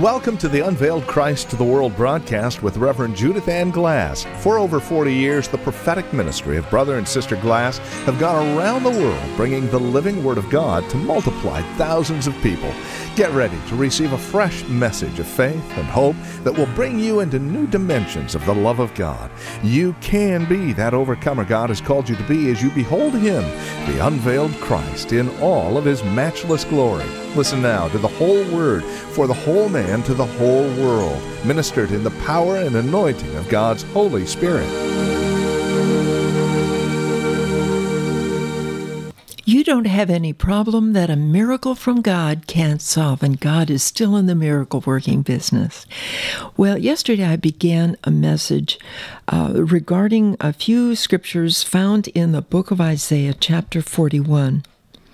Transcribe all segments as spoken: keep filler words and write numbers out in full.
Welcome to the Unveiled Christ to the World broadcast with Reverend Judith Ann Glass. For over forty years, the prophetic ministry of Brother and Sister Glass have gone around the world bringing the living Word of God to multiply thousands of people. Get ready to receive a fresh message of faith and hope that will bring you into new dimensions of the love of God. You can be that overcomer God has called you to be as you behold Him, the unveiled Christ, in all of His matchless glory. Listen now to the whole Word for the whole man to the whole world, ministered in the power and anointing of God's Holy Spirit. You don't have any problem that a miracle from God can't solve, and God is still in the miracle-working business. Well, yesterday I began a message uh, regarding a few scriptures found in the book of Isaiah, chapter forty-one.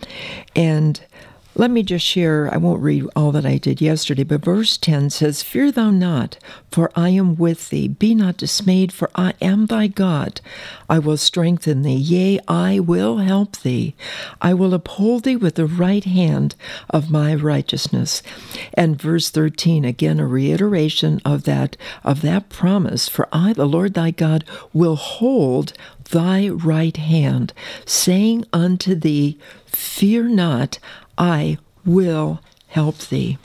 And let me just share, I won't read all that I did yesterday, but verse ten says, "Fear thou not, for I am with thee. Be not dismayed, for I am thy God. I will strengthen thee, yea, I will help thee. I will uphold thee with the right hand of my righteousness." And verse thirteen, again a reiteration of that, of that promise, "For I, the Lord thy God, will hold thy right hand, saying unto thee, Fear not, I will help thee."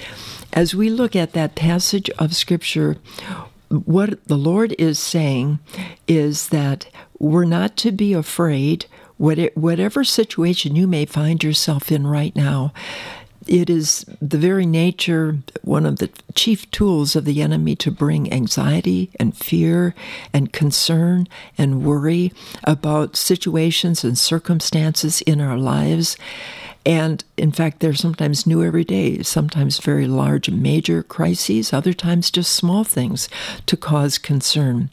As we look at that passage of Scripture, what the Lord is saying is that we're not to be afraid, whatever situation you may find yourself in right now. It is the very nature, one of the chief tools of the enemy to bring anxiety and fear and concern and worry about situations and circumstances in our lives. And in fact, they're sometimes new every day, sometimes very large, major crises, other times just small things to cause concern.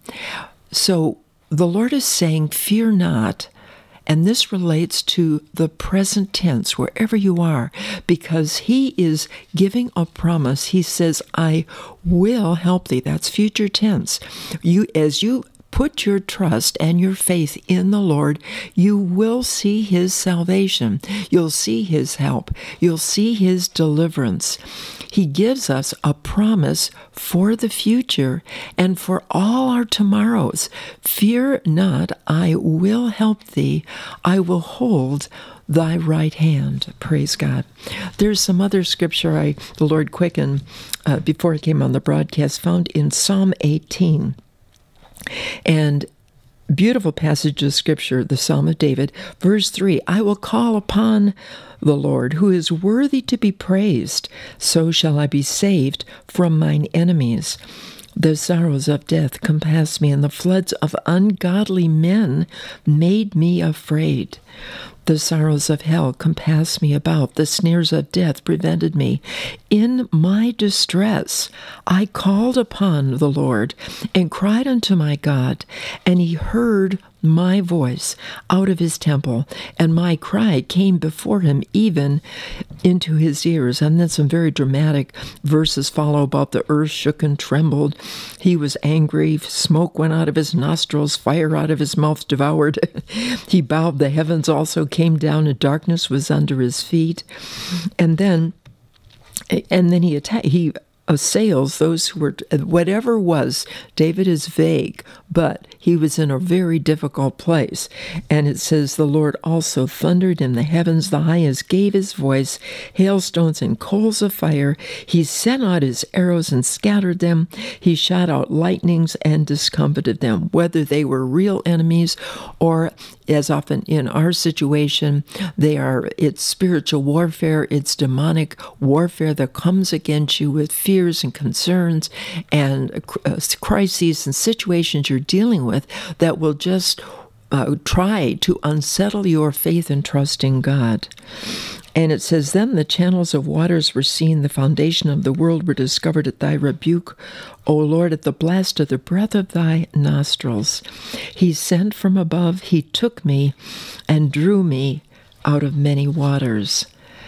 So the Lord is saying, fear not. And this relates to the present tense, wherever you are, because He is giving a promise. He says, I will help thee. That's future tense. You, as you put your trust and your faith in the Lord, you will see His salvation. You'll see His help. You'll see His deliverance. He gives us a promise for the future and for all our tomorrows. Fear not, I will help thee. I will hold thy right hand. Praise God. There's some other scripture I, the Lord quickened uh, before I came on the broadcast, found in Psalm eighteen. And beautiful passage of Scripture, the Psalm of David, verse three, "I will call upon the Lord, who is worthy to be praised. So shall I be saved from mine enemies. The sorrows of death compassed me, and the floods of ungodly men made me afraid. The sorrows of hell compassed me about. The snares of death prevented me. In my distress I called upon the Lord and cried unto my God, and He heard my voice out of His temple, and my cry came before Him even into His ears." And then some very dramatic verses follow about the earth shook and trembled. He was angry. Smoke went out of His nostrils. Fire out of His mouth devoured. He bowed. The heavens also came down, and darkness was under His feet. And then, and then he attacked. He assails those who were, whatever was, David is vague, but he was in a very difficult place. And it says, "The Lord also thundered in the heavens, the highest gave His voice, hailstones and coals of fire. He sent out His arrows and scattered them. He shot out lightnings and discomfited them." Whether they were real enemies or, as often in our situation, they are, it's spiritual warfare, it's demonic warfare that comes against you with fears and concerns and uh, crises and situations you're dealing with that will just uh, try to unsettle your faith and trust in God. And it says, "Then the channels of waters were seen, the foundation of the world were discovered at thy rebuke, O Lord, at the blast of the breath of thy nostrils. He sent from above, He took me and drew me out of many waters."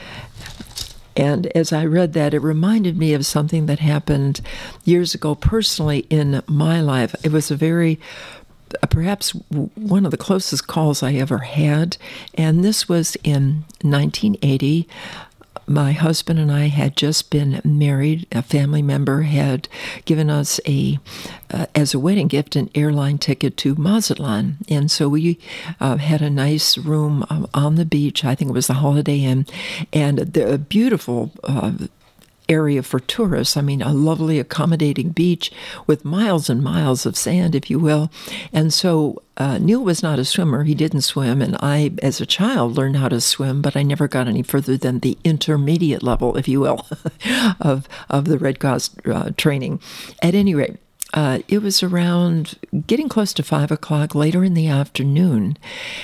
And as I read that, it reminded me of something that happened years ago personally in my life. It was a very perhaps one of the closest calls I ever had, and this was in nineteen eighty. my husband and I had just been married. A family member had given us a, uh, as a wedding gift, an airline ticket to Mazatlan. And so we uh, had a nice room uh, on the beach. I think it was the Holiday Inn. And the beautiful uh, area for tourists. I mean, a lovely, accommodating beach with miles and miles of sand, if you will. And so uh, Neil was not a swimmer. He didn't swim. And I, as a child, learned how to swim, but I never got any further than the intermediate level, if you will, of, of the Red Cross uh, training. At any rate, Uh, it was around getting close to five o'clock later in the afternoon,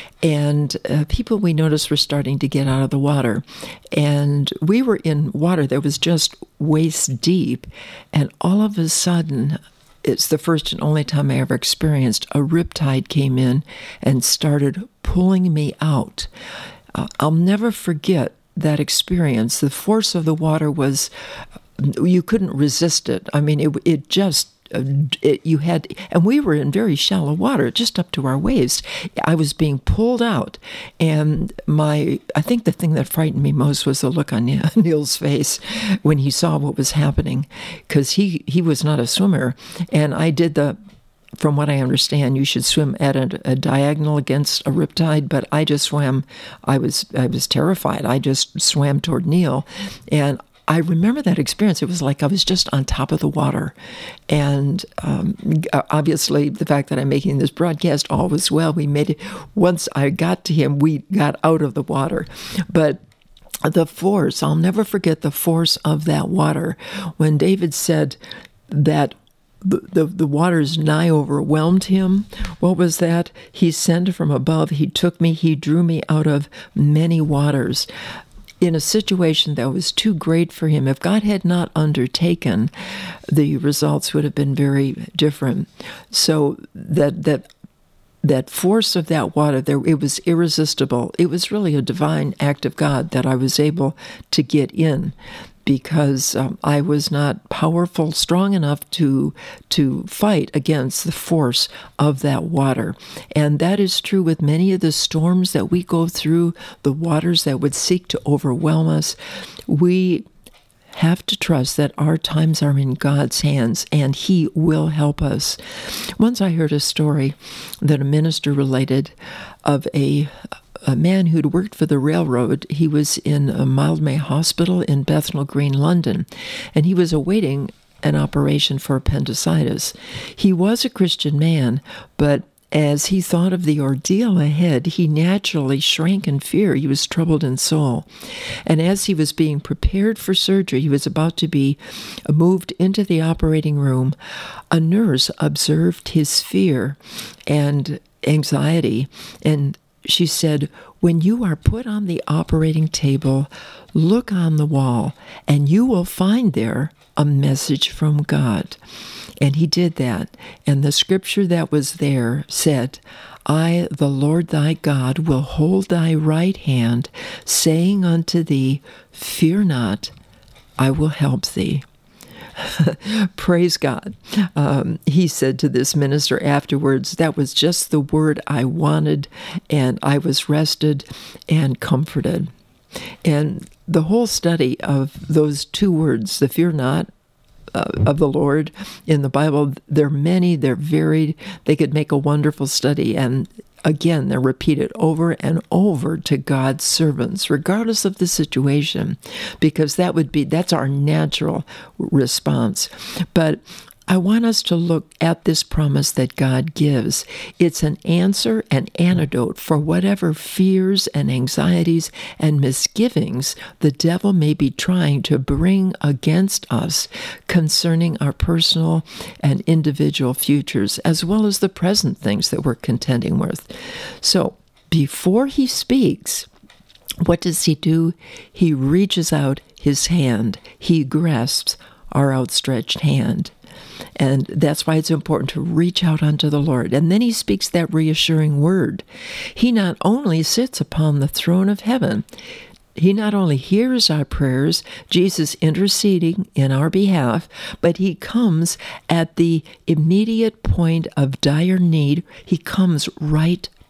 and uh, people we noticed were starting to get out of the water. And we were in water that was just waist deep, and all of a sudden, it's the first and only time I ever experienced, a riptide came in and started pulling me out. Uh, I'll never forget that experience. The force of the water was, you couldn't resist it. I mean, it, it just It, you had, and we were in very shallow water, just up to our waist. I was being pulled out, and my, I think the thing that frightened me most was the look on Neil's face when he saw what was happening, because he, he was not a swimmer, and I did the, from what I understand, you should swim at a, a diagonal against a riptide, but I just swam, I was, I was terrified. I just swam toward Neil, and I remember that experience. It was like I was just on top of the water. And um, obviously, the fact that I'm making this broadcast, all was well. We made it. Once I got to him, we got out of the water. But the force, I'll never forget the force of that water. When David said that the, the, the waters nigh overwhelmed him, what was that? He sent from above. He took me. He drew me out of many waters, in a situation that was too great for him. If God had not undertaken, the results would have been very different. So that that that force of that water, there, it was irresistible. It was really a divine act of God that I was able to get in, because um, I was not powerful, strong enough to to fight against the force of that water. And that is true with many of the storms that we go through, the waters that would seek to overwhelm us. We have to trust that our times are in God's hands, and He will help us. Once I heard a story that a minister related of a a man who'd worked for the railroad. He was in a Mildmay Hospital in Bethnal Green, London, and he was awaiting an operation for appendicitis. He was a Christian man, but as he thought of the ordeal ahead, he naturally shrank in fear. He was troubled in soul. And as he was being prepared for surgery, he was about to be moved into the operating room, a nurse observed his fear and anxiety, and she said, "When you are put on the operating table, look on the wall, and you will find there a message from God." And he did that. And the scripture that was there said, "I, the Lord thy God, will hold thy right hand, saying unto thee, Fear not, I will help thee." Praise God. Um, he said to this minister afterwards, "That was just the word I wanted, and I was rested and comforted." And the whole study of those two words, the fear not, Uh, of the Lord in the Bible, they're many, they're varied, they could make a wonderful study, and again, they're repeated over and over to God's servants, regardless of the situation, because that would be, that's our natural response. But I want us to look at this promise that God gives. It's an answer, an antidote for whatever fears and anxieties and misgivings the devil may be trying to bring against us concerning our personal and individual futures, as well as the present things that we're contending with. So, before he speaks, what does he do? He reaches out his hand. He grasps our outstretched hand. And that's why it's important to reach out unto the Lord. And then he speaks that reassuring word. He not only sits upon the throne of heaven, he not only hears our prayers, Jesus interceding in our behalf, but he comes at the immediate point of dire need. He comes right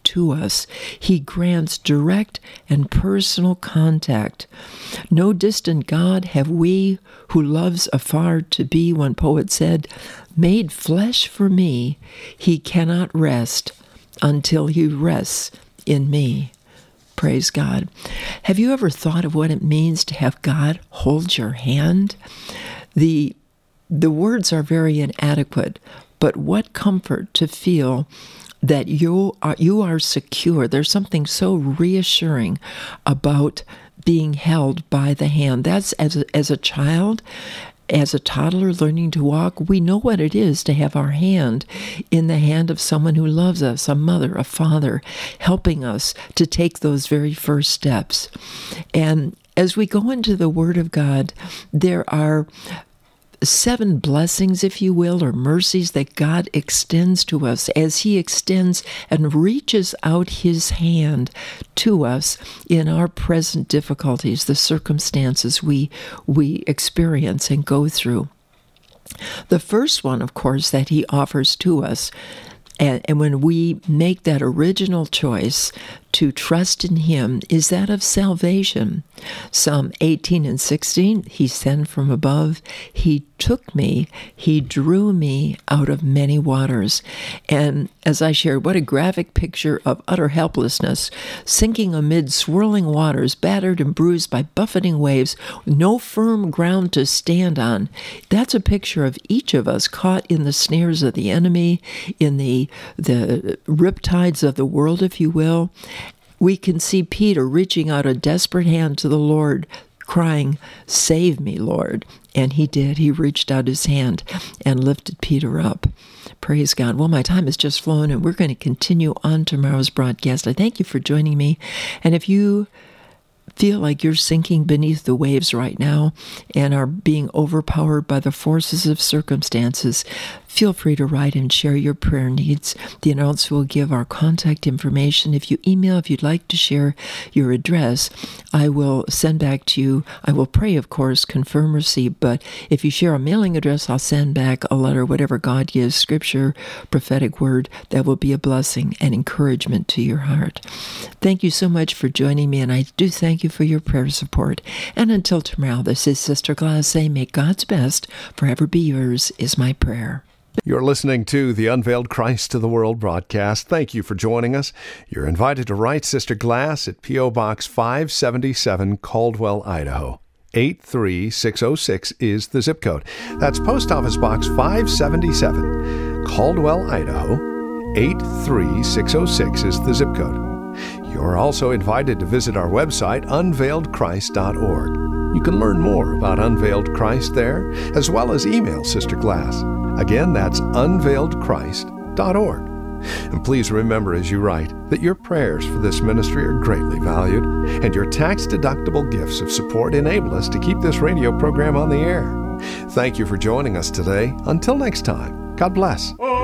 to us. He grants direct and personal contact. No distant God have we who loves afar to be, one poet said, made flesh for me. He cannot rest until he rests in me. Praise God. Have you ever thought of what it means to have God hold your hand? The, the words are very inadequate, but what comfort to feel that you are, you are secure. There's something so reassuring about being held by the hand. That's as a, as a child, as a toddler learning to walk, we know what it is to have our hand in the hand of someone who loves us, a mother, a father, helping us to take those very first steps. And as we go into the Word of God, there are seven blessings, if you will, or mercies that God extends to us as He extends and reaches out His hand to us in our present difficulties, the circumstances we we experience and go through. The first one, of course, that He offers to us, and, and when we make that original choice to trust in Him, is that of salvation. Psalm eighteen and sixteen, He sent from above, He took me, He drew me out of many waters. And as I shared, what a graphic picture of utter helplessness, sinking amid swirling waters, battered and bruised by buffeting waves, no firm ground to stand on. That's a picture of each of us caught in the snares of the enemy, in the, the riptides of the world, if you will. We can see Peter reaching out a desperate hand to the Lord, crying, "Save me, Lord." And he did. He reached out his hand and lifted Peter up. Praise God. Well, my time has just flown, and we're going to continue on tomorrow's broadcast. I thank you for joining me. And if you feel like you're sinking beneath the waves right now and are being overpowered by the forces of circumstances, feel free to write and share your prayer needs. The announcer will give our contact information. If you email, if you'd like to share your address, I will send back to you. I will pray, of course, confirm receipt, but if you share a mailing address, I'll send back a letter, whatever God gives, scripture, prophetic word, that will be a blessing and encouragement to your heart. Thank you so much for joining me, and I do thank you for your prayer support. And until tomorrow, this is Sister Glass saying, may God's best forever be yours is my prayer. You're listening to the Unveiled Christ to the World broadcast. Thank you for joining us. You're invited to write Sister Glass at P O. Box five seventy-seven, Caldwell, Idaho. eight three six oh six is the zip code. That's Post Office Box five seventy-seven, Caldwell, Idaho. eight three six oh six is the zip code. You're also invited to visit our website, unveiled christ dot org. You can learn more about Unveiled Christ there, as well as email Sister Glass. Again, that's unveiled christ dot org. And please remember as you write that your prayers for this ministry are greatly valued, and your tax-deductible gifts of support enable us to keep this radio program on the air. Thank you for joining us today. Until next time, God bless.